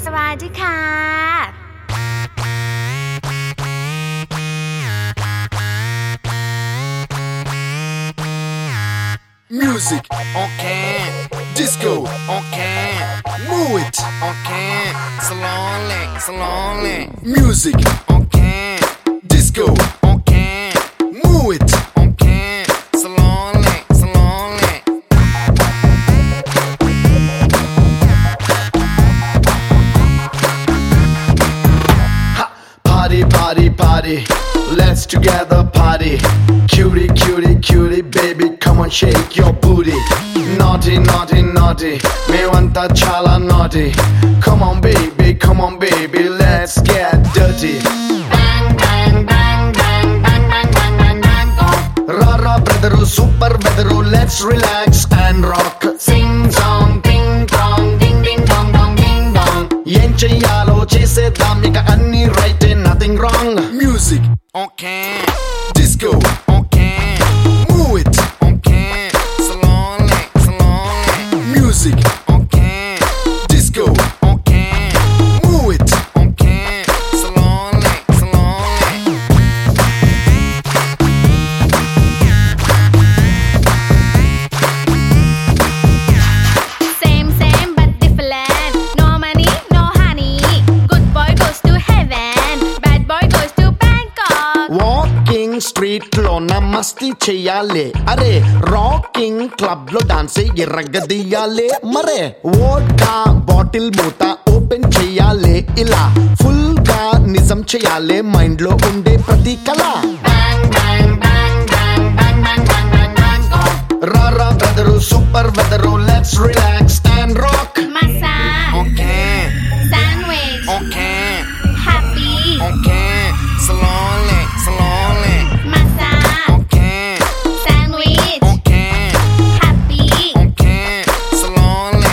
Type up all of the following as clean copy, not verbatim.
สวัสดีค่ะ Music on can, disco on can, move it on can, slowly. Music on can, disco on can, move it on can, slowly. Ha, party, let's together party. Cutie, baby, come on, shake your booty. Naughty, మేమంతా చాలా naughty. Come on, baby, let's get dirty. Rara brother, super weather, let's relax and rock. Sing song, ding dong, ding ding dong dong ding dong. ఏం చెయ్యాలో చేసేద్దాం ఇక అన్ని right and nothing wrong. Music on can, disco on can, move it on can, slowly. Music on can, disco on can, move it on can, slowly. Same but different. No money, no honey. Good boy goes to heaven. Bad boy goes to Bangkok. Walking street లో నా మస్తీ చెయ్యాలి అరే rocking club లో dance ఎర్రగదీయాలి మరే vodka bottle మూత open చెయ్యాలి ఇలా ఫుల్ గా నిజం చెయ్యాలి మైండ్ లో ఉండే ప్రతి కళ రారా brother super weather let's relax and rock Masa, okay sandwich, okay happy. Okay slowly Masa, okay sandwich, okay happy. okay slowly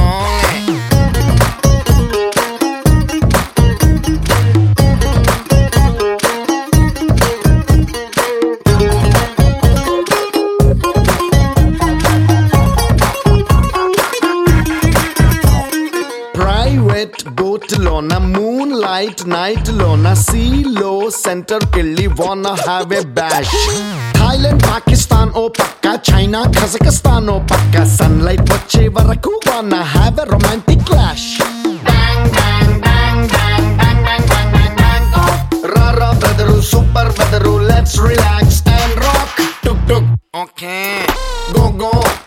private boat lona moonlight night lona sea low center kelli wanna have a bash Thailand Pakistan oh pakka China Kazakhstan oh pakka sunlight vache varaku wanna have a romantic clash Rara brother super brother let's relax and rock tuk okay go